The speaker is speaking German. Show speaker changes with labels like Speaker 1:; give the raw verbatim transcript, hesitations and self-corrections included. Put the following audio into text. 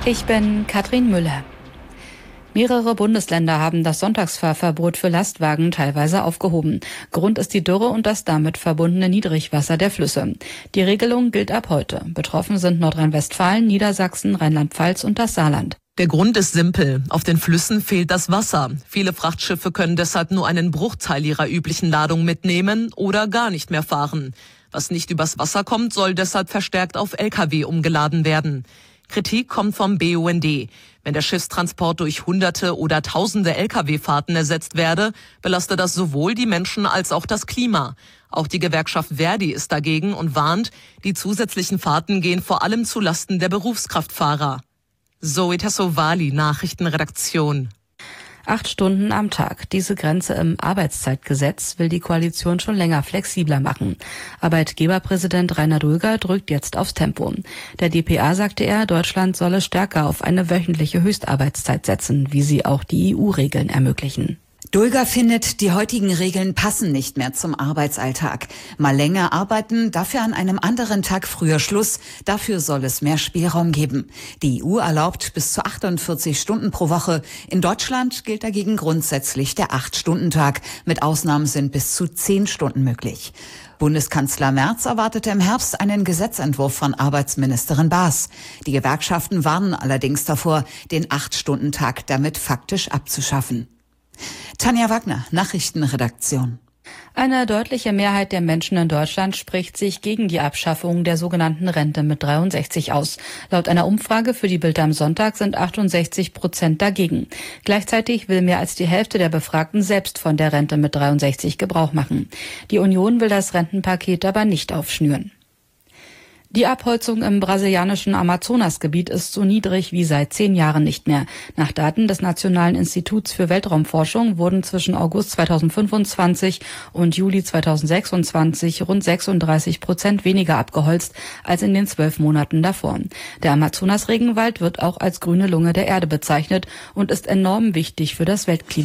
Speaker 1: Ich bin Katrin Müller. Mehrere Bundesländer haben das Sonntagsfahrverbot für Lastwagen teilweise aufgehoben. Grund ist die Dürre und das damit verbundene Niedrigwasser der Flüsse. Die Regelung gilt ab heute. Betroffen sind Nordrhein-Westfalen, Niedersachsen, Rheinland-Pfalz und das Saarland.
Speaker 2: Der Grund ist simpel. Auf den Flüssen fehlt das Wasser. Viele Frachtschiffe können deshalb nur einen Bruchteil ihrer üblichen Ladung mitnehmen oder gar nicht mehr fahren. Was nicht übers Wasser kommt, soll deshalb verstärkt auf L K W umgeladen werden. Kritik kommt vom B U N D. Wenn der Schiffstransport durch Hunderte oder Tausende L K W-Fahrten ersetzt werde, belaste das sowohl die Menschen als auch das Klima. Auch die Gewerkschaft Verdi ist dagegen und warnt, die zusätzlichen Fahrten gehen vor allem zu Lasten der Berufskraftfahrer. Zoe Tassovali, Nachrichtenredaktion.
Speaker 1: Acht Stunden am Tag. Diese Grenze im Arbeitszeitgesetz will die Koalition schon länger flexibler machen. Arbeitgeberpräsident Rainer Dulger drückt jetzt aufs Tempo. Der D P A sagte er, Deutschland solle stärker auf eine wöchentliche Höchstarbeitszeit setzen, wie sie auch die E U-Regeln ermöglichen.
Speaker 3: Dulger findet, die heutigen Regeln passen nicht mehr zum Arbeitsalltag. Mal länger arbeiten, dafür an einem anderen Tag früher Schluss. Dafür soll es mehr Spielraum geben. Die E U erlaubt bis zu achtundvierzig Stunden pro Woche. In Deutschland gilt dagegen grundsätzlich der acht-Stunden-Tag. Mit Ausnahmen sind bis zu zehn Stunden möglich. Bundeskanzler Merz erwartete im Herbst einen Gesetzentwurf von Arbeitsministerin Baas. Die Gewerkschaften warnen allerdings davor, den acht-Stunden-Tag damit faktisch abzuschaffen. Tanja Wagner, Nachrichtenredaktion.
Speaker 1: Eine deutliche Mehrheit der Menschen in Deutschland spricht sich gegen die Abschaffung der sogenannten Rente mit dreiundsechzig aus. Laut einer Umfrage für die Bild am Sonntag sind achtundsechzig Prozent dagegen. Gleichzeitig will mehr als die Hälfte der Befragten selbst von der Rente mit dreiundsechzig Gebrauch machen. Die Union will das Rentenpaket aber nicht aufschnüren. Die Abholzung im brasilianischen Amazonasgebiet ist so niedrig wie seit zehn Jahren nicht mehr. Nach Daten des Nationalen Instituts für Weltraumforschung wurden zwischen August zweitausendfünfundzwanzig und Juli zweitausendsechsundzwanzig rund sechsunddreißig Prozent weniger abgeholzt als in den zwölf Monaten davor. Der Amazonas-Regenwald wird auch als grüne Lunge der Erde bezeichnet und ist enorm wichtig für das Weltklima.